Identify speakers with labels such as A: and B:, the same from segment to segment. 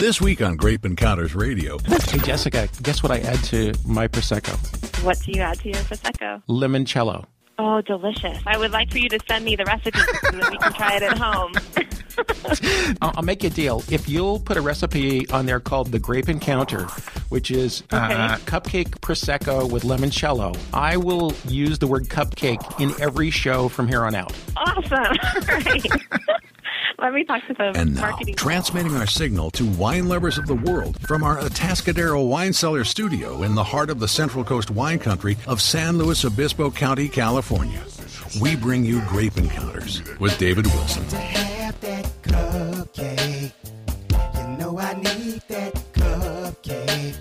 A: This week on Grape Encounters Radio.
B: Hey, Jessica, guess what I add to my Prosecco?
C: What do you add to your Prosecco?
B: Limoncello.
C: Oh, delicious. I would like for you to send me the recipe so that we can try it at home.
B: I'll make you a deal. If you'll put a recipe on there called the Grape Encounter, which is cupcake Prosecco with limoncello, I will use the word cupcake in every show from here on out.
C: Awesome. All right. Let me talk to the
A: And now,
C: marketing.
A: transmitting our signal to wine lovers of the world from our Atascadero Wine Cellar studio in the heart of the Central Coast wine country of San Luis Obispo County, California. We bring you Grape Encounters with David Wilson.
D: To have that cupcake, you know I need that cupcake.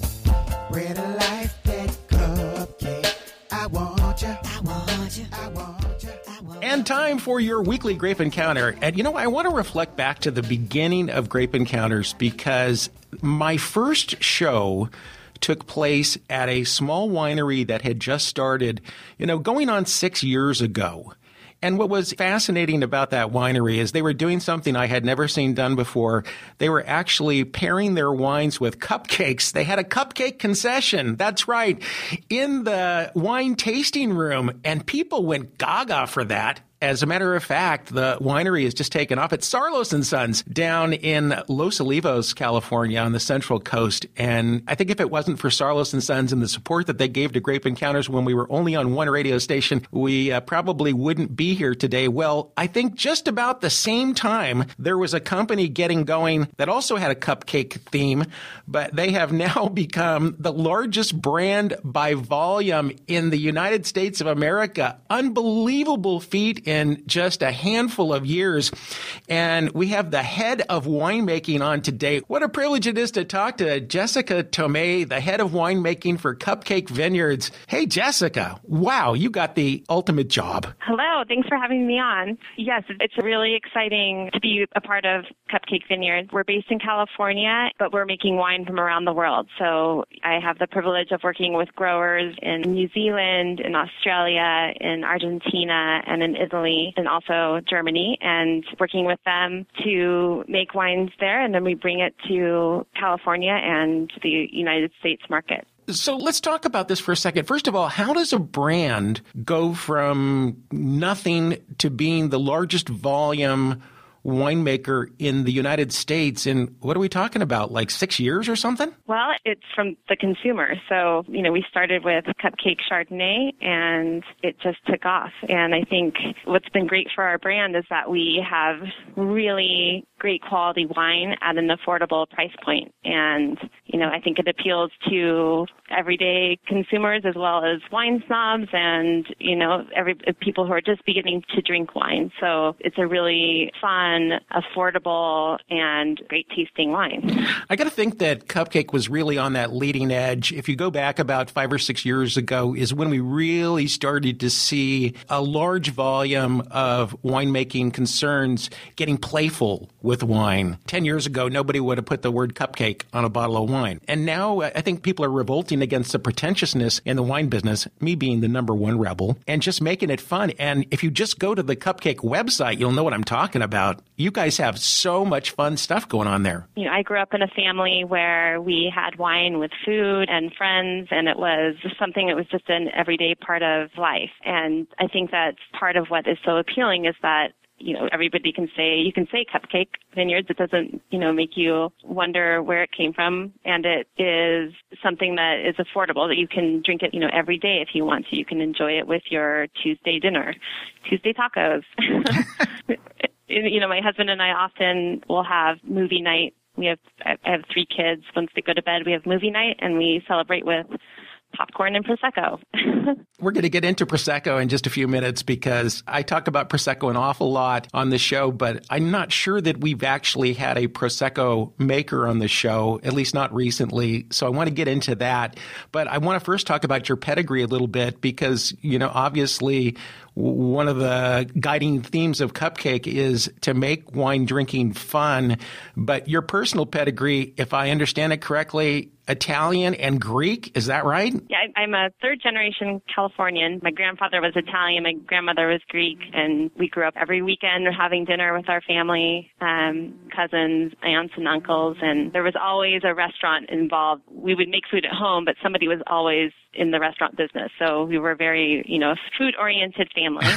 D: Bread of life, that cupcake. I want you, I want you, I want you, I want you.
B: And time for your weekly Grape Encounter. And, I want to reflect back to the beginning of Grape Encounters because my first show took place at a small winery that had just started, going on 6 years ago. And what was fascinating about that winery is they were doing something I had never seen done before. They were actually pairing their wines with cupcakes. They had a cupcake concession. That's right. In the wine tasting room. And people went gaga for that. As a matter of fact, the winery has just taken off. It's Sarlos & Sons down in Los Olivos, California on the Central Coast. And I think if it wasn't for Sarlos & Sons and the support that they gave to Grape Encounters when we were only on one radio station, we probably wouldn't be here today. Well, I think just about the same time, there was a company getting going that also had a cupcake theme, but they have now become the largest brand by volume in the United States of America. Unbelievable feat in just a handful of years. And we have the head of winemaking on today. What a privilege it is to talk to Jessica Tomei, the head of winemaking for Cupcake Vineyards. Hey, Jessica. Wow, you got the ultimate job.
C: Hello. Thanks for having me on. Yes, it's really exciting to be a part of Cupcake Vineyards. We're based in California, but we're making wine from around the world. So I have the privilege of working with growers in New Zealand, in Australia, in Argentina, and in Italy, and also Germany, and working with them to make wines there, and then we bring it to California and the United States market.
B: So let's talk about this for a second. First of all, how does a brand go from nothing to being the largest volume winemaker in the United States in, what are we talking about, like 6 years or something?
C: Well, it's from the consumer. So, we started with Cupcake Chardonnay and it just took off. And I think what's been great for our brand is that we have really great quality wine at an affordable price point. And, I think it appeals to everyday consumers as well as wine snobs and, people who are just beginning to drink wine. So it's a really fun, affordable, and great tasting wine.
B: I got to think that Cupcake was really on that leading edge. If you go back about 5 or 6 years ago is when we really started to see a large volume of winemaking concerns getting playful with wine. 10 years ago, nobody would have put the word cupcake on a bottle of wine. And now I think people are revolting against the pretentiousness in the wine business, me being the number one rebel, and just making it fun. And if you just go to the Cupcake website, you'll know what I'm talking about. You guys have so much fun stuff going on there.
C: I grew up in a family where we had wine with food and friends, and it was something that was just an everyday part of life. And I think that's part of what is so appealing is that everybody can say Cupcake Vineyards. It doesn't, make you wonder where it came from. And it is something that is affordable, that you can drink it, every day if you want to. You can enjoy it with your Tuesday dinner, Tuesday tacos. My husband and I often will have movie night. I have 3 kids. Once they go to bed, we have movie night, and we celebrate with popcorn and Prosecco.
B: We're going to get into Prosecco in just a few minutes because I talk about Prosecco an awful lot on the show, but I'm not sure that we've actually had a Prosecco maker on the show, at least not recently. So I want to get into that. But I want to first talk about your pedigree a little bit because, obviously one of the guiding themes of Cupcake is to make wine drinking fun. But your personal pedigree, if I understand it correctly, Italian and Greek. Is that right?
C: Yeah, I'm a third-generation Californian. My grandfather was Italian, my grandmother was Greek, and we grew up every weekend having dinner with our family, cousins, aunts, and uncles, and there was always a restaurant involved. We would make food at home, but somebody was always in the restaurant business, so we were very, food-oriented family.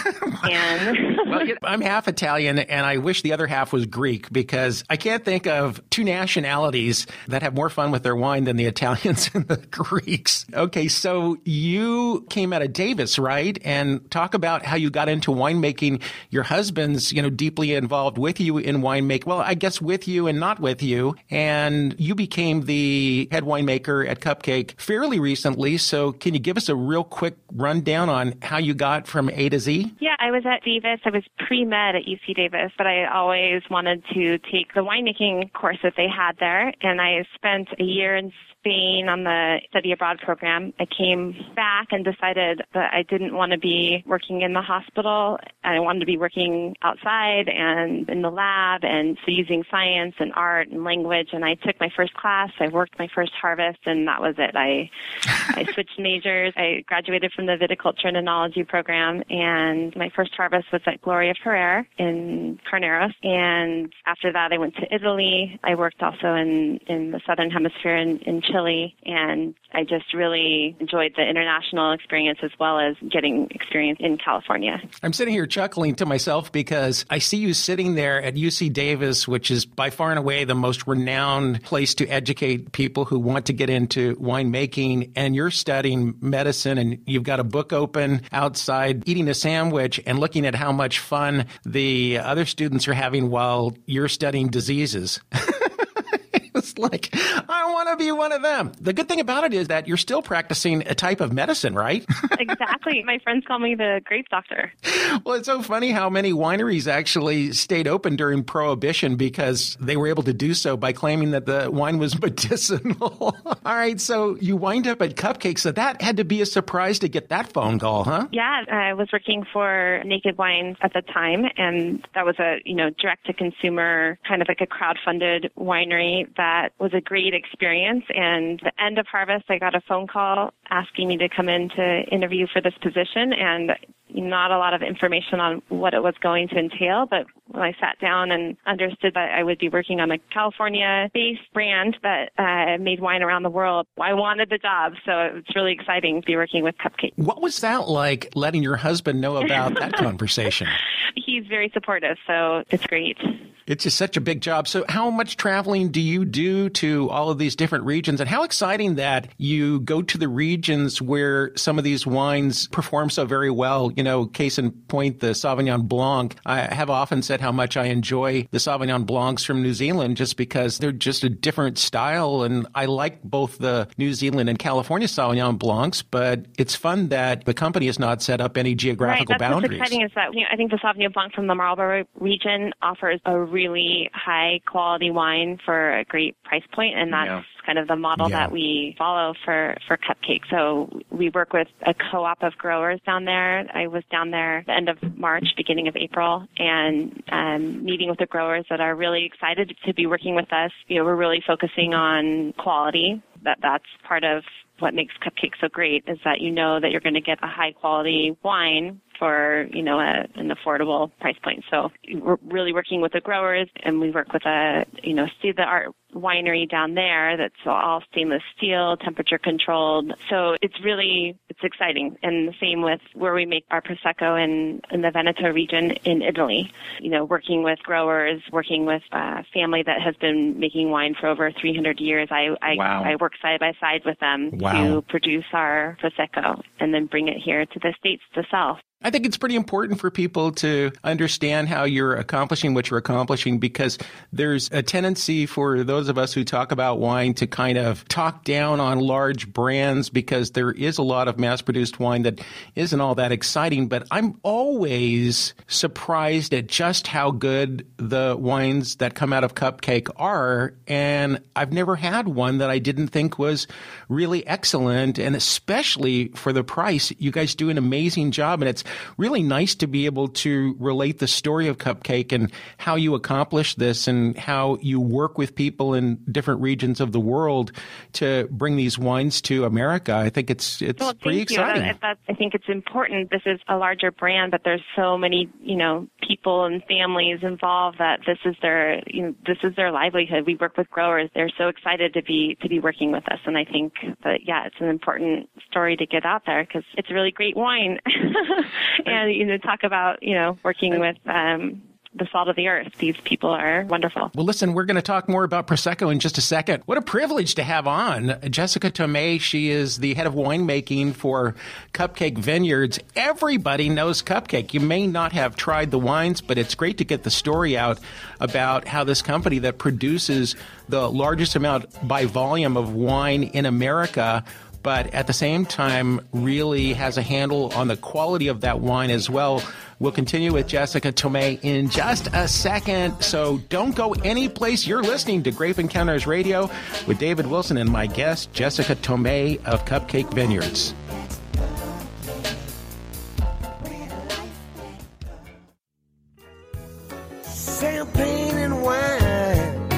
B: Well, I'm half Italian, and I wish the other half was Greek, because I can't think of two nationalities that have more fun with their wine than the Italians and the Greeks. Okay, so you came out of Davis, right? And talk about how you got into winemaking. Your husband's, deeply involved with you in winemaking. Well, I guess with you and not with you. And you became the head winemaker at Cupcake fairly recently. So can you give us a real quick rundown on how you got from A to Z?
C: Yeah, I was at Davis. I was pre-med at UC Davis, but I always wanted to take the winemaking course that they had there. And I spent a year in Spain on the study abroad program. I came back and decided that I didn't want to be working in the hospital. I wanted to be working outside and in the lab, and so using science and art and language. And I took my first class. I worked my first harvest, and that was it. I switched majors. I graduated from the viticulture and enology program, and my first harvest was at Gloria Ferrer in Carneros. And after that, I went to Italy. I worked also in the Southern Hemisphere in Chile, and I just really enjoyed the international experience as well as getting experience in California.
B: I'm sitting here chuckling to myself because I see you sitting there at UC Davis, which is by far and away the most renowned place to educate people who want to get into winemaking, and you're studying medicine, and you've got a book open outside, eating a sandwich and looking at how much fun the other students are having while you're studying diseases. It's like, I want to be one of them. The good thing about it is that you're still practicing a type of medicine, right?
C: Exactly. My friends call me the grape doctor.
B: Well, it's so funny how many wineries actually stayed open during Prohibition because they were able to do so by claiming that the wine was medicinal. All right, so you wind up at Cupcake, so that had to be a surprise to get that phone call, huh?
C: Yeah, I was working for Naked Wines at the time, and that was a, direct-to-consumer, kind of like a crowd-funded winery that was a great experience. And the end of harvest, I got a phone call asking me to come in to interview for this position, and not a lot of information on what it was going to entail. But when I sat down and understood that I would be working on a California-based brand that made wine around the world, I wanted the job. So it's really exciting to be working with Cupcake.
B: What was that like, letting your husband know about that conversation?
C: He's very supportive, so it's great.
B: It's just such a big job. So how much traveling do you do to all of these different regions? And how exciting that you go to the regions where some of these wines perform so very well. Case in point, the Sauvignon Blanc. I have often said how much I enjoy the Sauvignon Blancs from New Zealand just because they're just a different style. And I like both the New Zealand and California Sauvignon Blancs, but it's fun that the company has not set up any geographical boundaries.
C: What's exciting is that I think the Sauvignon Blanc from the Marlborough region offers a really high quality wine for a great price point, and that's kind of the model that we follow for Cupcake. So we work with a co-op of growers down there. I was down there the end of March, beginning of April, and meeting with the growers that are really excited to be working with us. We're really focusing on quality. That's part of what makes Cupcake so great, is that that you're going to get a high quality wine for, an affordable price point. So we're really working with the growers, and we work with a, state-of-the-art winery down there that's all stainless steel, temperature controlled. So it's exciting. And the same with where we make our Prosecco in the Veneto region in Italy. Working with growers, working with a family that has been making wine for over 300 years. I work side by side with them to produce our Prosecco and then bring it here to the States to sell.
B: I think it's pretty important for people to understand how you're accomplishing what you're accomplishing, because there's a tendency for those of us who talk about wine to kind of talk down on large brands, because there is a lot of mass-produced wine that isn't all that exciting, but I'm always surprised at just how good the wines that come out of Cupcake are, and I've never had one that I didn't think was really excellent, and especially for the price. You guys do an amazing job, and it's really nice to be able to relate the story of Cupcake and how you accomplish this and how you work with people in different regions of the world to bring these wines to America. I think it's pretty exciting.
C: I think it's important. This is a larger brand, but there's so many, people and families involved that this is their livelihood. We work with growers. They're so excited to be working with us. And I think that, it's an important story to get out there because it's a really great wine. And, talk about, working with, the salt of the earth. These people are wonderful.
B: Well, listen, we're going to talk more about Prosecco in just a second. What a privilege to have on Jessica Tomei. She is the head of winemaking for Cupcake Vineyards. Everybody knows Cupcake. You may not have tried the wines, but it's great to get the story out about how this company that produces the largest amount by volume of wine in America, but at the same time really has a handle on the quality of that wine as well. We'll continue with Jessica Tomei in just a second, so don't go any place. You're listening to Grape Encounters Radio with David Wilson and my guest, Jessica Tomei of Cupcake Vineyards.
E: Champagne and wine.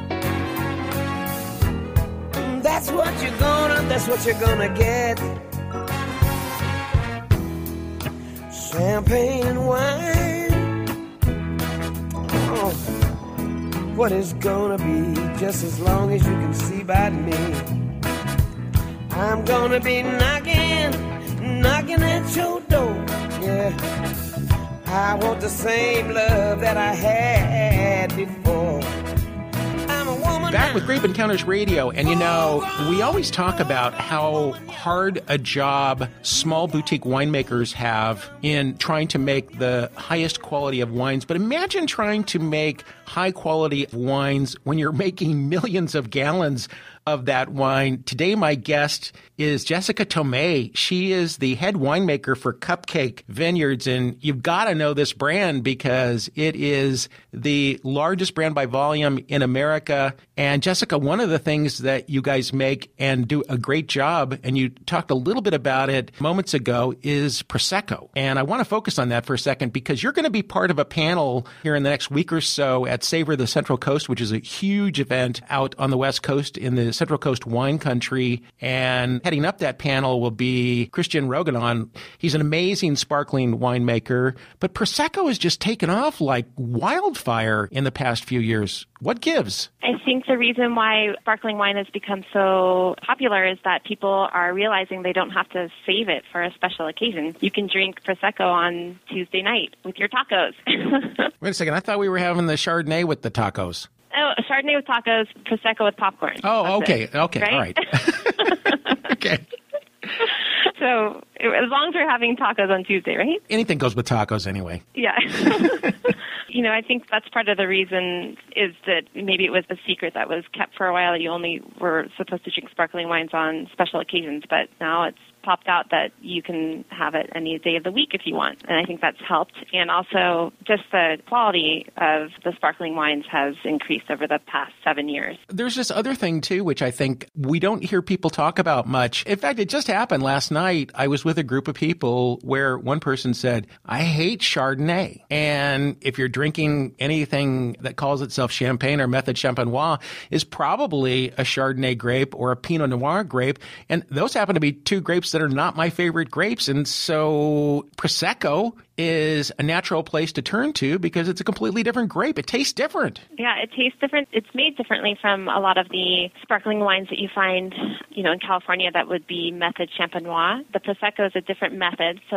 E: That's what you're gonna get. Champagne and wine. Oh, what is gonna be just as long as you can see by me. I'm gonna be knocking at your door. Yeah, I want the same love that I had before.
B: Back with Grape Encounters Radio, and we always talk about how hard a job small boutique winemakers have in trying to make the highest quality of wines. But imagine trying to make high quality wines when you're making millions of gallons of that wine. Today, my guest is Jessica Tomei. She is the head winemaker for Cupcake Vineyards, and you've got to know this brand because it is the largest brand by volume in America. And Jessica, one of the things that you guys make and do a great job, and you talked a little bit about it moments ago, is Prosecco. And I want to focus on that for a second because you're going to be part of a panel here in the next week or so at Savor the Central Coast, which is a huge event out on the West Coast in the Central Coast wine country. And heading up that panel will be Christian Roganon. He's an amazing sparkling winemaker, but Prosecco has just taken off like wildfire in the past few years. What gives?
C: I think the reason why sparkling wine has become so popular is that people are realizing they don't have to save it for a special occasion. You can drink Prosecco on Tuesday night with your tacos.
B: Wait a second. I thought we were having the Chardonnay with the tacos.
C: Oh, Chardonnay with tacos, Prosecco with popcorn.
B: Oh, okay.
C: It,
B: okay.
C: Right?
B: All right. Okay.
C: So as long as we're having tacos on Tuesday, right?
B: Anything goes with tacos anyway.
C: Yeah. I think that's part of the reason is that maybe it was a secret that was kept for a while. You only were supposed to drink sparkling wines on special occasions, but now it's popped out that you can have it any day of the week if you want. And I think that's helped. And also just the quality of the sparkling wines has increased over the past 7 years.
B: There's this other thing, too, which I think we don't hear people talk about much. In fact, it just happened last night. I was with a group of people where one person said, I hate Chardonnay. And if you're drinking anything that calls itself champagne or Method Champenois is probably a Chardonnay grape or a Pinot Noir grape. And those happen to be two grapes that are not my favorite grapes. And so Prosecco is a natural place to turn to because it's a completely different grape. It tastes different.
C: Yeah, it tastes different. It's made differently from a lot of the sparkling wines that you find, in California that would be Method Champenois. The Prosecco is a different method, so it's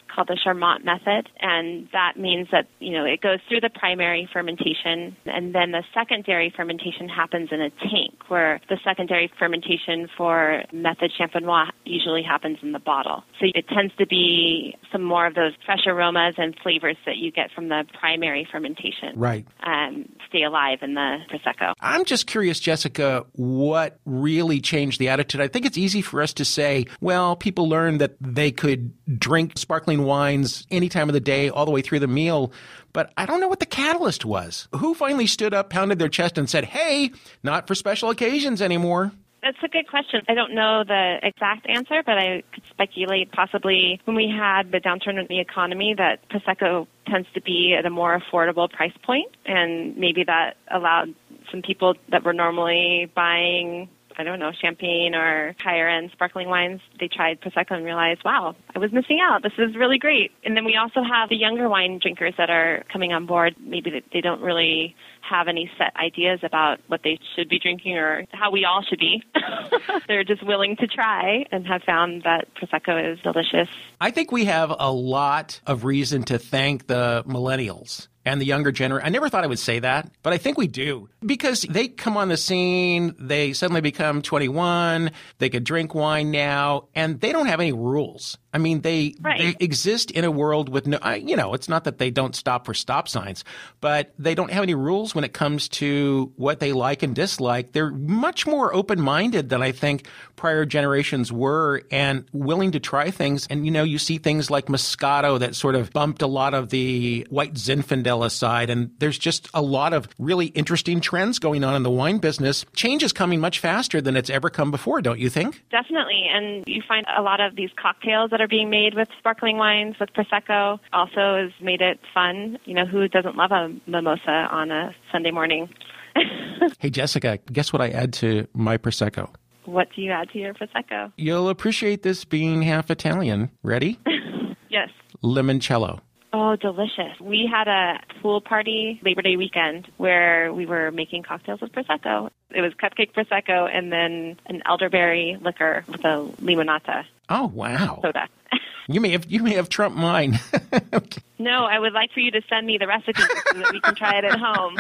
C: called the Charmat method, and that means that, it goes through the primary fermentation, and then the secondary fermentation happens in a tank, where the secondary fermentation for method Champenois usually happens in the bottle. So it tends to be some more of those fresh aromas and flavors that you get from the primary fermentation.
B: Right.
C: Stay alive in the Prosecco.
B: I'm just curious, Jessica, what really changed the attitude? I think it's easy for us to say, well, people learned that they could drink sparkling wines any time of the day, all the way through the meal. But I don't know what the catalyst was. Who finally stood up, pounded their chest, and said, hey, not for special occasions anymore?
C: That's a good question. I don't know the exact answer, but I could speculate possibly when we had the downturn in the economy that Prosecco tends to be at a more affordable price point, and maybe that allowed some people that were normally buying, champagne or higher-end sparkling wines, they tried Prosecco and realized, wow, I was missing out. This is really great. And then we also have the younger wine drinkers that are coming on board. Maybe they don't really have any set ideas about what they should be drinking or how we all should be. They're just willing to try and have found that Prosecco is delicious.
B: I think we have a lot of reason to thank the millennials and the younger generation. I never thought I would say that, but I think we do. Because they come on the scene, they suddenly become 21, they could drink wine now, and they don't have any rules. I mean, they exist in a world with no, it's not that they don't stop for stop signs, but they don't have any rules when it comes to what they like and dislike. They're much more open-minded than I think prior generations were and willing to try things. And, you see things like Moscato that sort of bumped a lot of the white Zinfandel aside. And there's just a lot of really interesting trends going on in the wine business. Change is coming much faster than it's ever come before, don't you think?
C: Definitely. And you find a lot of these cocktails that are being made with sparkling wines, with Prosecco, also has made it fun. Who doesn't love a mimosa on a Sunday morning?
B: Hey, Jessica, guess what I add to my Prosecco?
C: What do you add to your Prosecco?
B: You'll appreciate this being half Italian. Ready?
C: Yes.
B: Limoncello.
C: Oh, delicious. We had a pool party Labor Day weekend where we were making cocktails with Prosecco. It was cupcake Prosecco and then an elderberry liquor with a limonata.
B: Oh, wow.
C: Soda.
B: You may have trumped mine.
C: Okay. No, I would like for you to send me the recipe so that we can try it at home.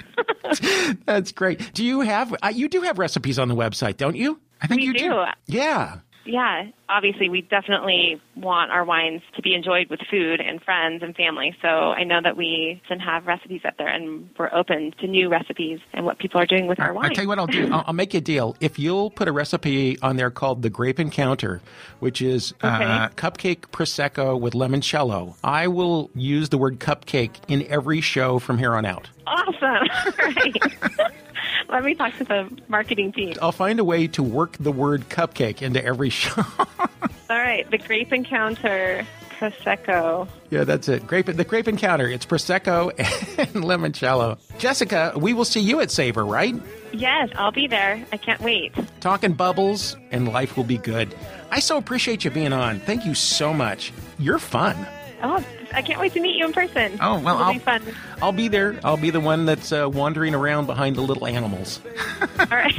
B: That's great. You do have recipes on the website, don't you? I think
C: we
B: you
C: do.
B: Yeah.
C: Yeah, obviously we definitely want our wines to be enjoyed with food and friends and family. So I know that we can have recipes up there, and we're open to new recipes and what people are doing with our wine.
B: I'll tell you what I'll do. I'll make you a deal. If you'll put a recipe on there called the Grape Encounter, which is cupcake Prosecco with limoncello, I will use the word cupcake in every show from here on out.
C: Awesome. All right. Let me talk to the marketing team.
B: I'll find a way to work the word cupcake into every show.
C: All right. The Grape Encounter Prosecco.
B: Yeah, that's it. The Grape Encounter. It's Prosecco and limoncello. Jessica, we will see you at Savor, right?
C: Yes, I'll be there. I can't wait.
B: Talking bubbles, and life will be good. I so appreciate you being on. Thank you so much. You're fun.
C: Oh, I can't wait to meet you in person.
B: Oh, well,
C: It'll be fun.
B: I'll be there. I'll be the one that's wandering around behind the little animals.
C: All right.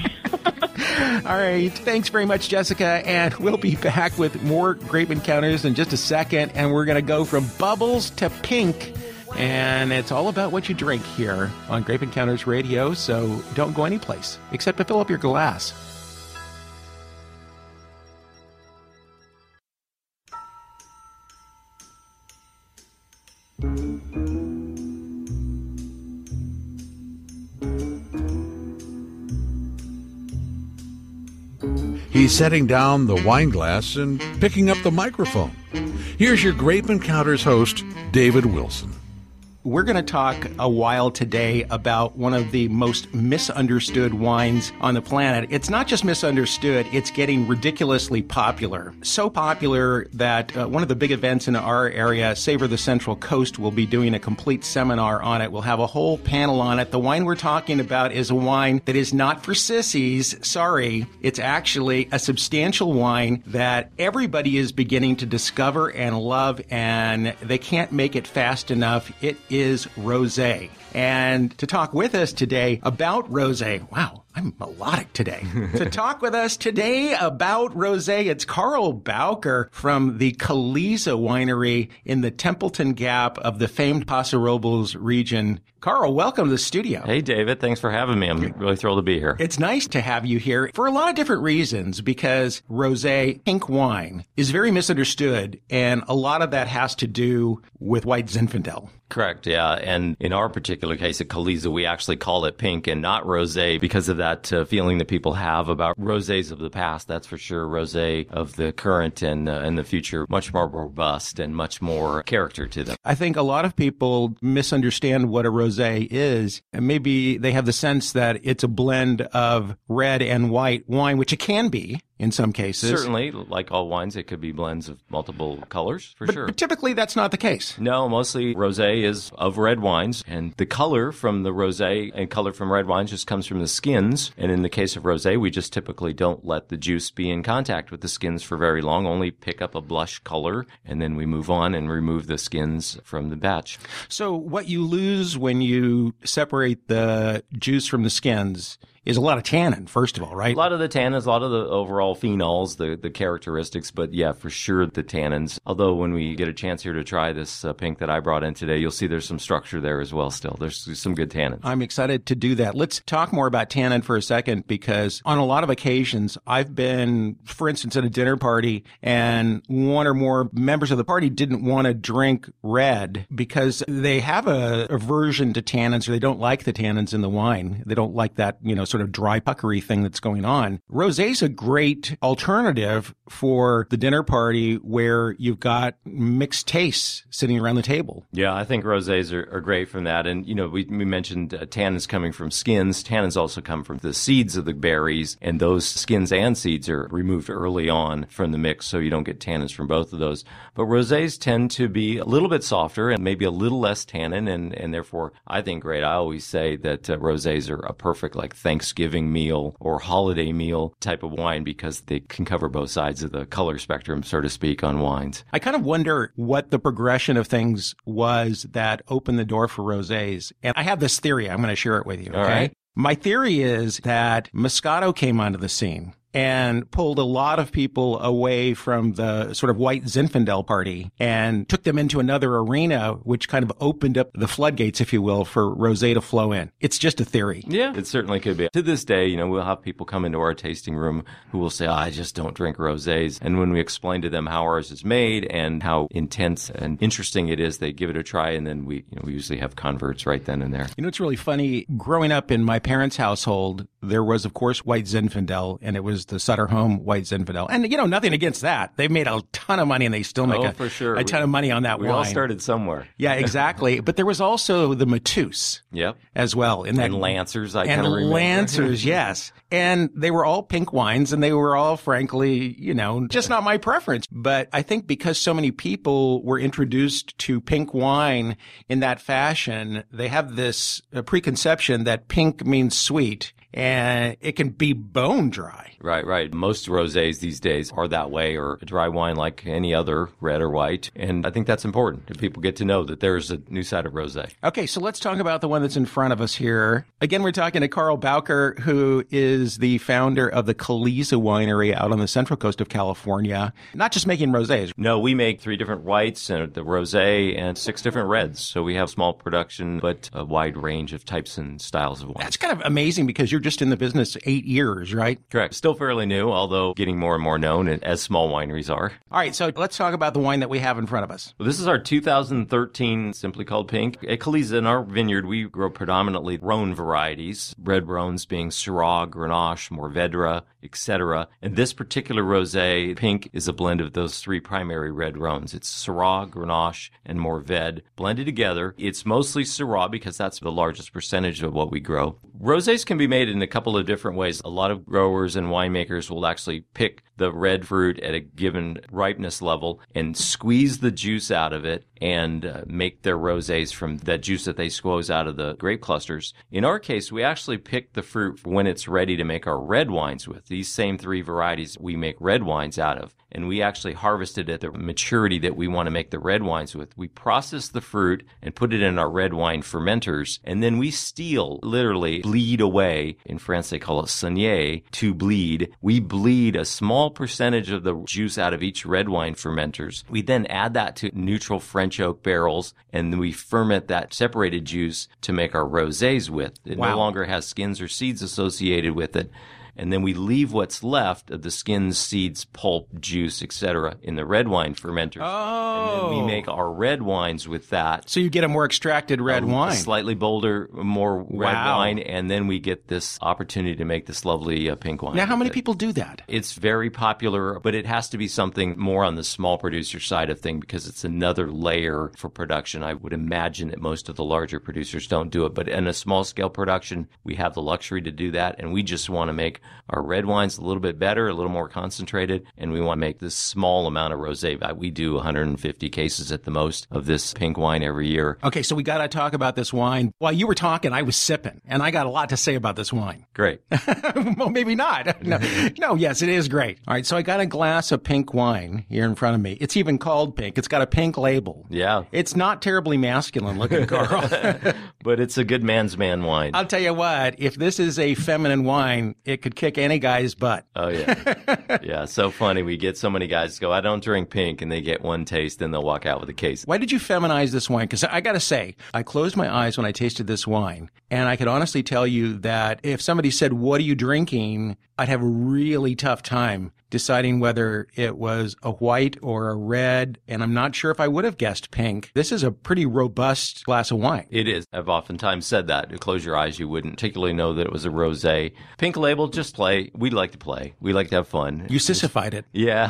B: All right. Thanks very much, Jessica. And we'll be back with more Grape Encounters in just a second. And we're going to go from bubbles to pink. And it's all about what you drink here on Grape Encounters Radio. So don't go anyplace except to fill up your glass.
A: He's setting down the wine glass and picking up the microphone. Here's your Grape Encounters host, David Wilson.
B: We're going to talk a while today about one of the most misunderstood wines on the planet. It's not just misunderstood, it's getting ridiculously popular. So popular that one of the big events in our area, Savor the Central Coast, will be doing a complete seminar on it. We'll have a whole panel on it. The wine we're talking about is a wine that is not for sissies. Sorry. It's actually a substantial wine that everybody is beginning to discover and love, and they can't make it fast enough. It is rosé. And to talk with us today about rosé, wow, I'm melodic today. To talk with us today about rosé, it's Carl Bowker from the Kaliza Winery in the Templeton Gap of the famed Paso Robles region. Carl, welcome to the studio.
F: Hey, David. Thanks for having me. I'm really thrilled to be here.
B: It's nice to have you here for a lot of different reasons, because rosé, pink wine, is very misunderstood, and a lot of that has to do with white Zinfandel.
F: Correct, yeah. And in our particular case at Kaliza, we actually call it pink and not rosé because of that feeling that people have about rosés of the past. That's for sure. Rosé of the current and the future, much more robust and much more character to them.
B: I think a lot of people misunderstand what a rosé is, and maybe they have the sense that it's a blend of red and white wine, which it can be in some cases.
F: Certainly, like all wines, it could be blends of multiple colors, for sure.
B: But typically, that's not the case.
F: No, mostly rosé is of red wines, and the color from the rosé and color from red wines just comes from the skins. And in the case of rosé, we just typically don't let the juice be in contact with the skins for very long, only pick up a blush color, and then we move on and remove the skins from the batch.
B: So what you lose when you separate the juice from the skins is a lot of tannin, first of all, right?
F: A lot of the tannins, a lot of the overall phenols, the characteristics, but yeah, for sure the tannins. Although when we get a chance here to try this pink that I brought in today, you'll see there's some structure there as well still. There's some good tannins.
B: I'm excited to do that. Let's talk more about tannin for a second, because on a lot of occasions, I've been, for instance, at a dinner party, and one or more members of the party didn't want to drink red because they have a aversion to tannins, or they don't like the tannins in the wine. They don't like that, sort of dry puckery thing that's going on. Rosé's a great alternative for the dinner party where you've got mixed tastes sitting around the table.
F: Yeah, I think rosés are great from that. And, we mentioned tannins coming from skins. Tannins also come from the seeds of the berries, and those skins and seeds are removed early on from the mix, so you don't get tannins from both of those. But rosés tend to be a little bit softer and maybe a little less tannin, and therefore, I think great. I always say that rosés are a perfect, Thanksgiving meal or holiday meal type of wine, because they can cover both sides of the color spectrum, so to speak, on wines.
B: I kind of wonder what the progression of things was that opened the door for rosés. And I have this theory. I'm going to share it with you. Okay.
F: All right.
B: My theory is that Moscato came onto the scene and pulled a lot of people away from the sort of white Zinfandel party and took them into another arena, which kind of opened up the floodgates, if you will, for rosé to flow in. It's just a theory.
F: Yeah, it certainly could be. To this day, we'll have people come into our tasting room who will say, I just don't drink rosés. And when we explain to them how ours is made and how intense and interesting it is, they give it a try, and then we usually have converts right then and there.
B: It's really funny. Growing up in my parents' household, there was, of course, white Zinfandel, and it was the Sutter Home white Zinfandel. And, nothing against that. They've made a ton of money, and they still make
F: for sure.
B: a ton of money on that wine.
F: We all started somewhere.
B: Yeah, exactly. But there was also the Matus as well.
F: And Lancers, I kind of remember.
B: And Lancers, yes. And they were all pink wines, and they were all, frankly, just not my preference. But I think because so many people were introduced to pink wine in that fashion, they have this preconception that pink means sweet, and it can be bone dry.
F: Right. Most rosés these days are that way, or a dry wine like any other, red or white. And I think that's important if people get to know that there's a new side of rosé.
B: Okay, so let's talk about the one that's in front of us here. Again, we're talking to Carl Bowker, who is the founder of the Kaliza Winery out on the Central Coast of California. Not just making rosés.
F: No, we make 3 different whites, and the rosé, and 6 different reds. So we have small production, but a wide range of types and styles of wine.
B: That's kind of amazing, because you're just in the business 8 years, right?
F: Correct. Still fairly new, although getting more and more known, as small wineries are.
B: All right, so let's talk about the wine that we have in front of us.
F: Well, this is our 2013 Simply Called Pink. At Kaliza, in our vineyard, we grow predominantly Rhone varieties, red Rhones being Syrah, Grenache, Mourvedre, etc. And this particular rosé, pink, is a blend of those 3 primary red Rhones. It's Syrah, Grenache, and Mourvedre blended together. It's mostly Syrah because that's the largest percentage of what we grow. Rosés can be made in a couple of different ways. A lot of growers and winemakers will actually pick the red fruit at a given ripeness level and squeeze the juice out of it and make their rosés from that juice that they squeeze out of the grape clusters. In our case, we actually pick the fruit when it's ready to make our red wines with. These same 3 varieties we make red wines out of. and we actually harvest it at the maturity that we want to make the red wines with. We process the fruit and put it in our red wine fermenters, and then we steal, literally bleed away. In France, they call it saigner, to bleed. We bleed a small percentage of the juice out of each red wine fermenters. We then add that to neutral French oak barrels, and then we ferment that separated juice to make our rosés with. It no longer has skins or seeds associated with it. And then we leave what's left of the skins, seeds, pulp, juice, etc. in the red wine fermenters.
B: Oh.
F: And then we make our red wines with that.
B: So you get a more extracted red wine.
F: A slightly bolder, more red wine, and then we get this opportunity to make this lovely pink wine.
B: Now, how many people do that?
F: It's very popular, but it has to be something more on the small producer side of thing because it's another layer for production. I would imagine that most of the larger producers don't do it, but in a small-scale production, we have the luxury to do that, and we just want to make our red wines a little bit better, a little more concentrated, and we want to make this small amount of rosé. We do 150 cases at the most of this pink wine every year.
B: Okay, so we got to talk about this wine. While you were talking, I was sipping, and I got a lot to say about this wine.
F: Great.
B: Well, maybe not. No, yes, it is great. All right, so I got a glass of pink wine here in front of me. It's even called pink. It's got a pink label.
F: Yeah.
B: It's not terribly masculine looking, Carl.
F: But it's a good man's man wine.
B: I'll tell you what, if this is a feminine wine, it could kick any guy's butt.
F: Oh, yeah. Yeah, so funny. We get so many guys go, I don't drink pink, and they get one taste, and they'll walk out with a case.
B: Why did you feminize this wine? Because I got to say, I closed my eyes when I tasted this wine, and I could honestly tell you that if somebody said, what are you drinking? I'd have a really tough time deciding whether it was a white or a red, and I'm not sure if I would have guessed pink. This is a pretty robust glass of wine.
F: It is. I've oftentimes said that. To close your eyes, you wouldn't particularly know that it was a rosé. Pink label, just play. We like to play. We like to have fun.
B: You sissified it.
F: Yeah.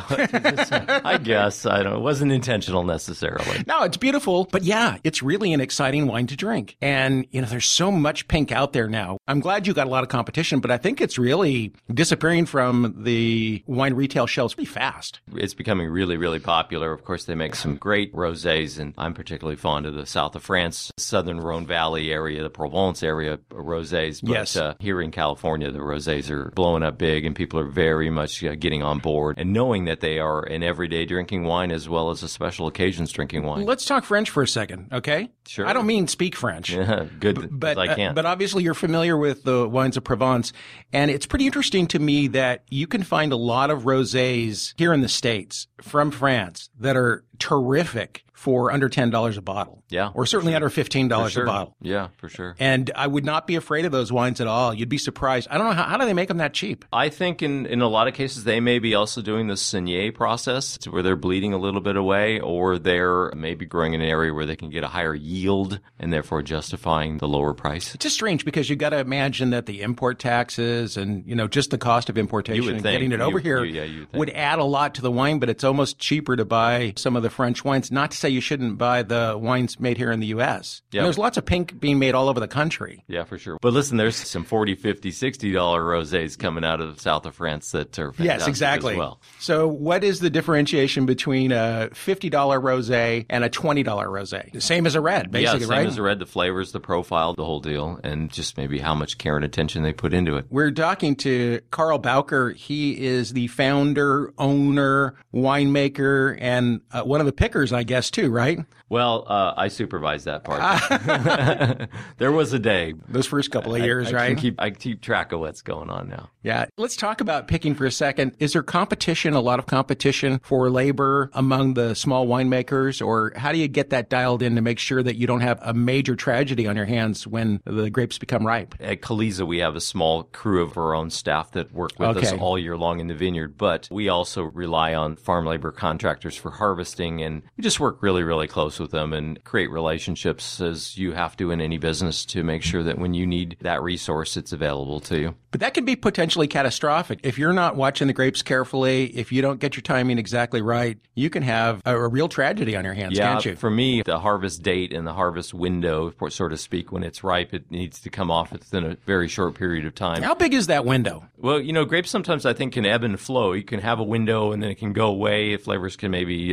F: I guess. I don't know. It wasn't intentional necessarily.
B: No, it's beautiful. But yeah, it's really an exciting wine to drink. And, there's so much pink out there now. I'm glad you got a lot of competition, but I think it's really disappearing from the wine retail shelves pretty fast.
F: It's becoming really, really popular. Of course, they make some great rosés, and I'm particularly fond of the south of France, southern Rhone Valley area, the Provence area rosés. But
B: yes.
F: Here in California, the rosés are blowing up big, and people are very much getting on board and knowing that they are an everyday drinking wine as well as a special occasions drinking wine.
B: Let's talk French for a second, okay?
F: Sure.
B: I don't mean speak French.
F: Yeah, good as I can.
B: But obviously you're familiar with the wines of Provence, and it's pretty interesting to me that you can find a lot of rosés here in the States from France that are terrific for under $10 a bottle.
F: Yeah.
B: Or certainly under $15 a bottle.
F: Yeah, for sure.
B: And I would not be afraid of those wines at all. You'd be surprised. I don't know, how do they make them that cheap?
F: I think in a lot of cases they may be also doing the saigner process where they're bleeding a little bit away, or they're maybe growing in an area where they can get a higher yield and therefore justifying the lower price.
B: It's just strange because you've got to imagine that the import taxes and, just the cost of importation and getting it over here would add a lot to the wine, but it's almost cheaper to buy some of the French wines. Not to say you shouldn't buy the wines made here in the U.S.
F: Yeah.
B: There's lots of pink being made all over the country.
F: Yeah, for sure. But listen, there's some $40, $50, $60 rosés coming out of the south of France that are fantastic.
B: Yes, exactly.
F: As well.
B: So what is the differentiation between a $50 rosé and a $20 rosé? The same as a red, basically,
F: same
B: right?
F: as a red, the flavors, the profile, the whole deal, and just maybe how much care and attention they put into it.
B: We're talking to Carl Bowker. He is the founder, owner, winemaker, and one of the pickers, I guess, too, right?
F: Well, I supervise that part. There was a day.
B: Those first couple of years, right?
F: I keep track of what's going on now.
B: Yeah. Let's talk about picking for a second. Is there competition, a lot of competition for labor among the small winemakers, or how do you get that dialed in to make sure that you don't have a major tragedy on your hands when the grapes become ripe?
F: At Kaliza, we have a small crew of our own staff that work with us all year long in the vineyard, but we also rely on farm labor contractors for harvesting, and we just work really, really close with them and create relationships as you have to in any business to make sure that when you need that resource, it's available to you.
B: But that can be potentially catastrophic. If you're not watching the grapes carefully, if you don't get your timing exactly right, you can have a real tragedy on your hands, can't you?
F: For me, the harvest date and the harvest window, so to speak, when it's ripe, it needs to come off within a very short period of time.
B: How big is that window?
F: Well, grapes sometimes I think can ebb and flow. You can have a window and then it can go away. Flavors can maybe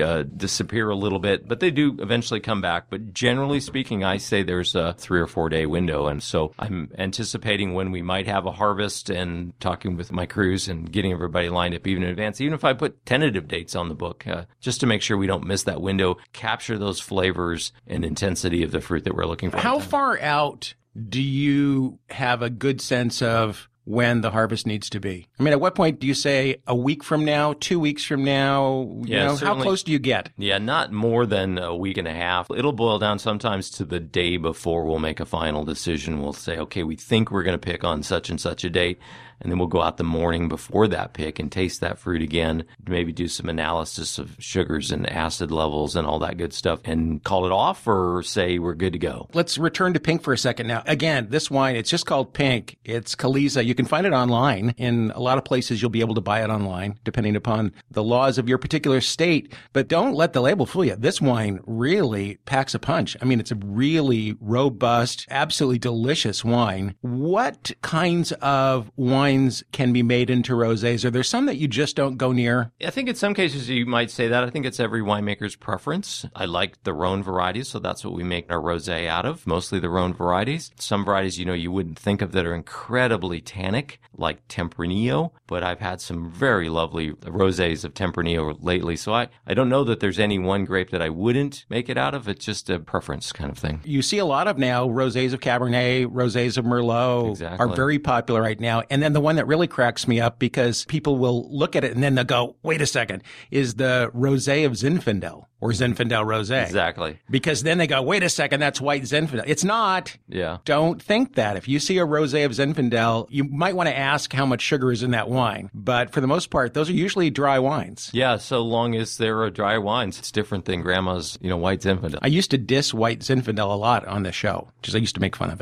F: disappear a little bit, but they do eventually come back. But generally speaking, I say there's a 3 or 4 day window. And so I'm anticipating when we might have a harvest and talking with my crews and getting everybody lined up even in advance, even if I put tentative dates on the book, just to make sure we don't miss that window, capture those flavors and intensity of the fruit that we're looking for.
B: How far out do you have a good sense of when the harvest needs to be? I mean, at what point do you say a week from now, 2 weeks from now? How close do you get?
F: Yeah, not more than a week and a half. It'll boil down sometimes to the day before we'll make a final decision. We'll say, okay, we think we're going to pick on such and such a date. And then we'll go out the morning before that pick and taste that fruit again, maybe do some analysis of sugars and acid levels and all that good stuff and call it off or say we're good to go.
B: Let's return to Pink for a second. Now, again, this wine, it's just called Pink. It's Kaliza. You can find it online. In a lot of places, you'll be able to buy it online, depending upon the laws of your particular state. But don't let the label fool you. This wine really packs a punch. I mean, it's a really robust, absolutely delicious wine. What kinds of wines can be made into rosés? Are there some that you just don't go near?
F: I think in some cases you might say that. I think it's every winemaker's preference. I like the Rhone varieties, so that's what we make our rosé out of, mostly the Rhone varieties. Some varieties, you wouldn't think of that are incredibly tannic, like Tempranillo, but I've had some very lovely rosés of Tempranillo lately, so I don't know that there's any one grape that I wouldn't make it out of. It's just a preference kind of thing.
B: You see a lot of now rosés of Cabernet, rosés of Merlot are very popular right now. And then the one that really cracks me up, because people will look at it and then they'll go, wait a second, is the rosé of Zinfandel or Zinfandel rosé.
F: Exactly.
B: Because then they go, wait a second, that's white Zinfandel. It's not.
F: Yeah.
B: Don't think that. If you see a rosé of Zinfandel, you might want to ask how much sugar is in that wine. But for the most part, those are usually dry wines.
F: Yeah, so long as they're dry wines. It's different than Grandma's, white Zinfandel.
B: I used to diss white Zinfandel a lot on the show, because I used to make fun of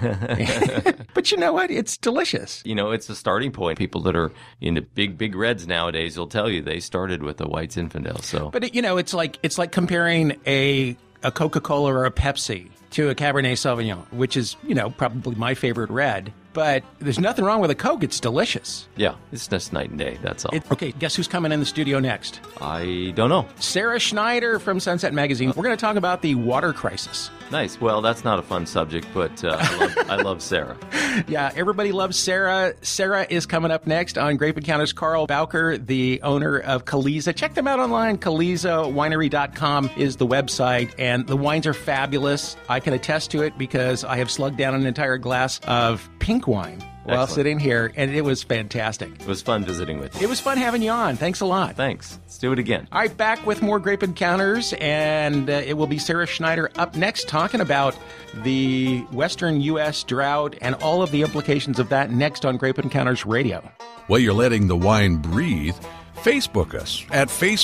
B: it. But you know what? It's delicious.
F: It's a starting point. People that are into big reds nowadays will tell you they started with a white Zinfandel. So,
B: but it's like comparing a Coca-Cola or a Pepsi to a Cabernet Sauvignon, which is probably my favorite red. But there's nothing wrong with a Coke. It's delicious.
F: Yeah, it's just night and day. That's all.
B: Okay, guess who's coming in the studio next?
F: I don't know.
B: Sarah Schneider from Sunset Magazine. We're going to talk about the water crisis.
F: Nice. Well, that's not a fun subject, but I love Sarah.
B: Yeah, everybody loves Sarah. Sarah is coming up next on Grape Encounters. Carl Bowker, the owner of Kaliza. Check them out online. KalizaWinery.com is the website, and the wines are fabulous. I can attest to it because I have slugged down an entire glass of pink wine while sitting here, and it was fantastic.
F: It was fun visiting with you.
B: It was fun having you on. Thanks a lot.
F: Thanks. Let's do it again.
B: All right, back with more Grape Encounters, and it will be Sarah Schneider up next talking about the Western U.S. drought and all of the implications of that next on Grape Encounters Radio.
A: While you're letting the wine breathe, Facebook us at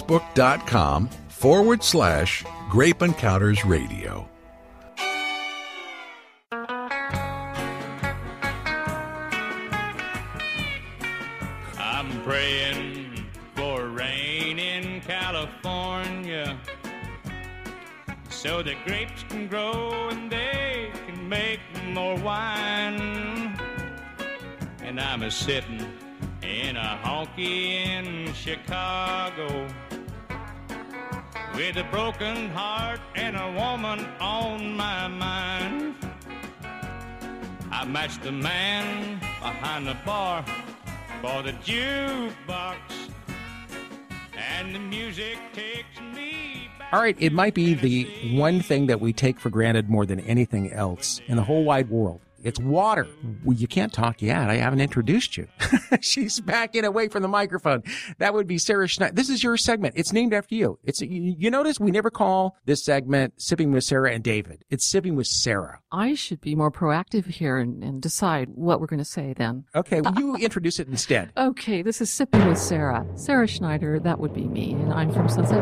A: facebook.com/Grape Encounters Radio.
G: I'm praying for rain in California so the grapes can grow and they can make more wine. And I'm a-sitting in a honky in Chicago with a broken heart and a woman on my mind. I matched the man behind the bar for the jukebox, and the music takes me back.
B: All right, it might be the one thing that we take for granted more than anything else in the whole wide world. It's water. Well, you can't talk yet. I haven't introduced you. She's backing away from the microphone. That would be Sarah Schneider. This is your segment. It's named after you. You notice we never call this segment Sipping with Sarah and David. It's Sipping with Sarah.
H: I should be more proactive here and decide what we're going to say then.
B: Okay, well, you introduce it instead.
H: Okay, this is Sipping with Sarah. Sarah Schneider, that would be me, and I'm from Sunset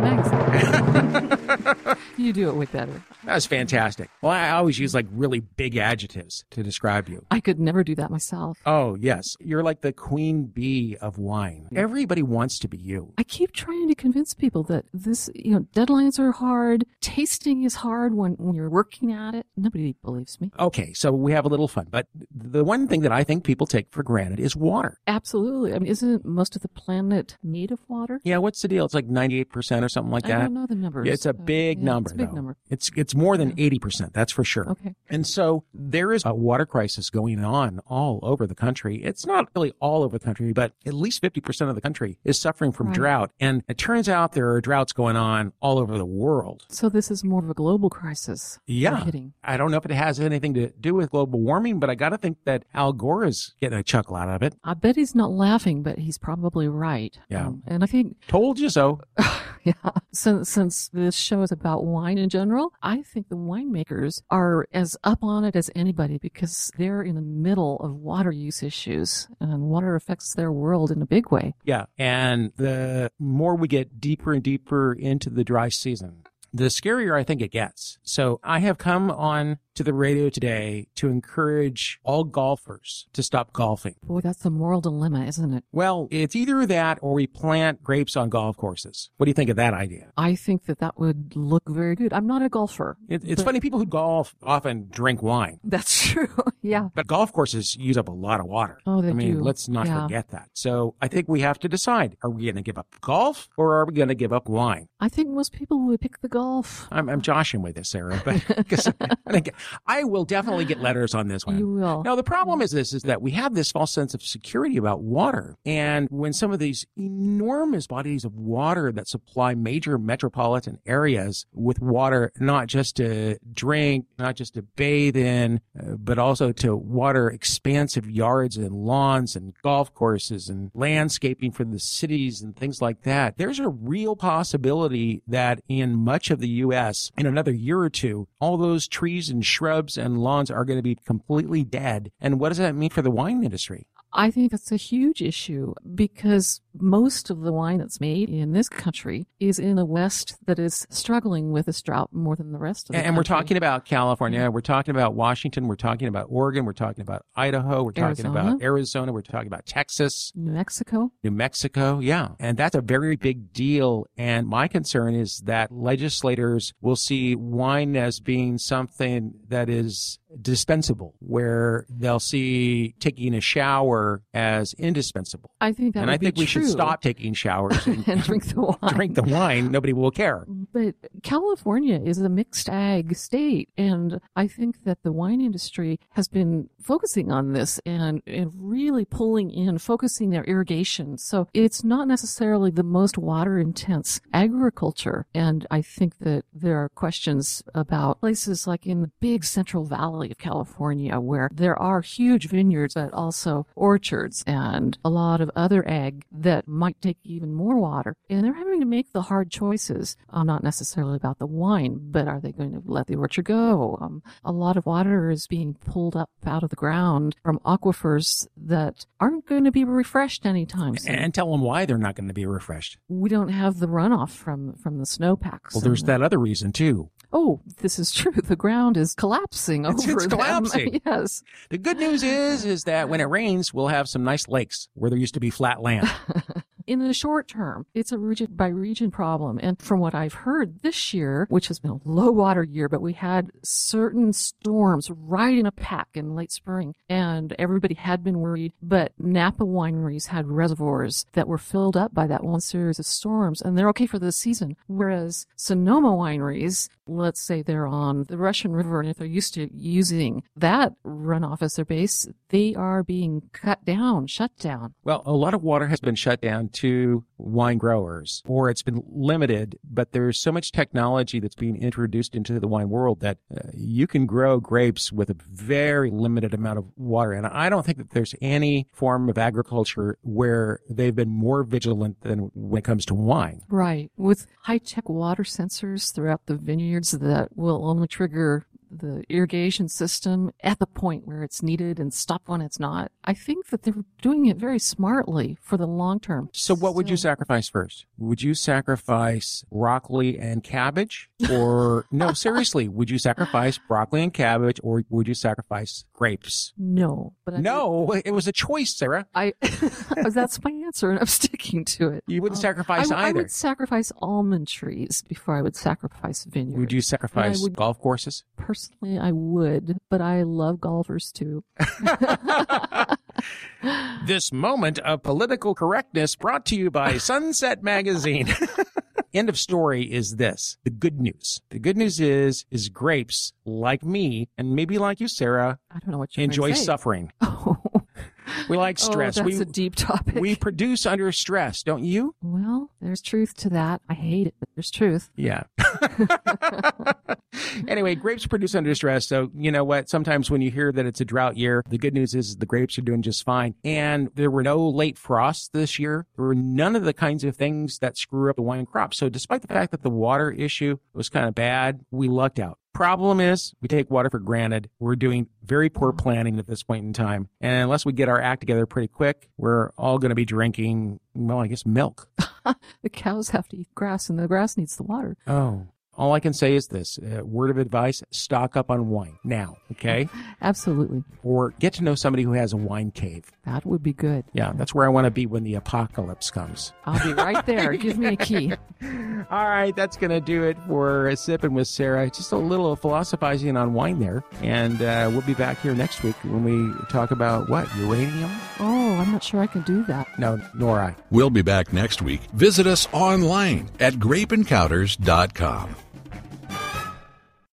H: Magazine. You do it way better.
B: That was fantastic. Well, I always use like really big adjectives to describe describe you.
H: I could never do that myself.
B: Oh, yes. You're like the queen bee of wine. Everybody wants to be you.
H: I keep trying to convince people that this, deadlines are hard. Tasting is hard when you're working at it. Nobody believes me.
B: Okay, so we have a little fun. But the one thing that I think people take for granted is water.
H: Absolutely. I mean, isn't most of the planet made of water?
B: Yeah, what's the deal? It's like 98% or something like that.
H: I don't know the numbers.
B: It's a big number,
H: It's a big
B: though.
H: number.
B: It's more than 80%, that's for sure.
H: Okay.
B: And so there is a water crisis going on all over the country. It's not really all over the country, but at least 50% of the country is suffering from drought. And it turns out there are droughts going on all over the world.
H: So this is more of a global crisis.
B: Yeah.
H: we're hitting.
B: I don't know if it has anything to do with global warming, but I got to think that Al Gore is getting a chuckle out of it.
H: I bet he's not laughing, but he's probably right.
B: Yeah.
H: And I think,
B: Told you so.
H: yeah, since this show is about wine in general, I think the winemakers are as up on it as anybody because they're in the middle of water use issues and water affects their world in a big way.
B: Yeah. And the more we get deeper and deeper into the dry season, the scarier I think it gets. So I have come on to the radio today to encourage all golfers to stop golfing.
H: Boy, that's a moral dilemma, isn't it?
B: Well, it's either that or we plant grapes on golf courses. What do you think of that idea?
H: I think that would look very good. I'm not a golfer.
B: It's funny, people who golf often drink wine.
H: That's true. Yeah.
B: But golf courses use up a lot of water.
H: Oh, they
B: I mean,
H: do.
B: let's not
H: Yeah.
B: forget that. So I think we have to decide, are we going to give up golf or are we going to give up wine?
H: I think most people would pick the golf.
B: I'm joshing with this, Sarah, but because I will definitely get letters on this one.
H: You will.
B: Now, the problem is that we have this false sense of security about water. And when some of these enormous bodies of water that supply major metropolitan areas with water, not just to drink, not just to bathe in, but also to water expansive yards and lawns and golf courses and landscaping for the cities and things like that, there's a real possibility that in much of the U.S., in another year or two, all those trees and shrubs and lawns are going to be completely dead. And what does that mean for the wine industry?
H: I think that's a huge issue because most of the wine that's made in this country is in the West that is struggling with this drought more than the rest of the country.
B: And we're talking about California, we're talking about Washington, we're talking about Oregon, we're talking about Idaho, we're talking about Arizona, we're talking about Texas.
H: New Mexico,
B: yeah. And that's a very big deal. And my concern is that legislators will see wine as being something that is dispensable, where they'll see taking a shower as indispensable.
H: I think that
B: and
H: would
B: I think
H: be
B: we
H: true.
B: should stop taking showers
H: and drink the wine.
B: Drink the wine. Nobody will care.
H: But California is a mixed ag state, and I think that the wine industry has been focusing on this and really focusing their irrigation. So it's not necessarily the most water intense agriculture. And I think that there are questions about places like in the big Central Valley of California where there are huge vineyards, but also orchards and a lot of other ag that might take even more water. And they're having to make the hard choices, not necessarily about the wine, but are they going to let the orchard go? A lot of water is being pulled up out of the ground from aquifers that aren't going to be refreshed anytime soon.
B: And tell them why they're not going to be refreshed.
H: We don't have the runoff from the snowpacks.
B: Well, there's that other reason too.
H: Oh, this is true. The ground is collapsing over
B: It's
H: them.
B: collapsing.
H: Yes.
B: The good news is that when it rains, we'll have some nice lakes where there used to be flat land.
H: In the short term, it's a region by region problem. And from what I've heard this year, which has been a low water year, but we had certain storms right in a pack in late spring and everybody had been worried. But Napa wineries had reservoirs that were filled up by that one series of storms and they're okay for the season. Whereas Sonoma wineries, let's say they're on the Russian River and if they're used to using that runoff as their base, they are being shut down.
B: Well, a lot of water has been shut down to wine growers, or it's been limited, but there's so much technology that's being introduced into the wine world that you can grow grapes with a very limited amount of water. And I don't think that there's any form of agriculture where they've been more vigilant than when it comes to wine.
H: Right. With high-tech water sensors throughout the vineyards that will only trigger the irrigation system at the point where it's needed and stop when it's not. I think that they're doing it very smartly for the long term.
B: So what would you sacrifice first? Would you sacrifice broccoli and cabbage? Or, no, seriously, would you sacrifice broccoli and cabbage, or would you sacrifice grapes?
H: No. But
B: No, it was a choice, Sarah.
H: That's my answer, and I'm sticking to it.
B: You wouldn't sacrifice either.
H: I would sacrifice almond trees before I would sacrifice vineyards.
B: Would you sacrifice golf courses?
H: Personally, I would, but I love golfers too.
B: This moment of political correctness brought to you by Sunset Magazine. End of story is this. The good news. The good news is grapes, like me, and maybe like you, Sarah,
H: I don't know what you're
B: enjoy
H: gonna say.
B: suffering.
H: Oh.
B: We like stress.
H: That's a deep topic.
B: We produce under stress, don't you?
H: Well, there's truth to that. I hate it, but there's truth.
B: Yeah. Anyway, grapes produce under stress. So you know what? Sometimes when you hear that it's a drought year, the good news is the grapes are doing just fine. And there were no late frosts this year. There were none of the kinds of things that screw up the wine crop. So despite the fact that the water issue was kind of bad, we lucked out. Problem is, we take water for granted. We're doing very poor planning at this point in time. And unless we get our act together pretty quick, we're all going to be drinking, well, I guess milk.
H: The cows have to eat grass, and the grass needs the water.
B: Oh. All I can say is this, word of advice, stock up on wine now, okay?
H: Absolutely.
B: Or get to know somebody who has a wine cave.
H: That would be good.
B: Yeah, that's where I want to be when the apocalypse comes.
H: I'll be right there. Give me a key.
B: All right, that's going to do it for Sipping with Sarah. Just a little philosophizing on wine there. And we'll be back here next week when we talk about what? Uranium?
H: Oh, I'm not sure I can do that.
B: No, nor I.
A: We'll be back next week. Visit us online at grapeencounters.com.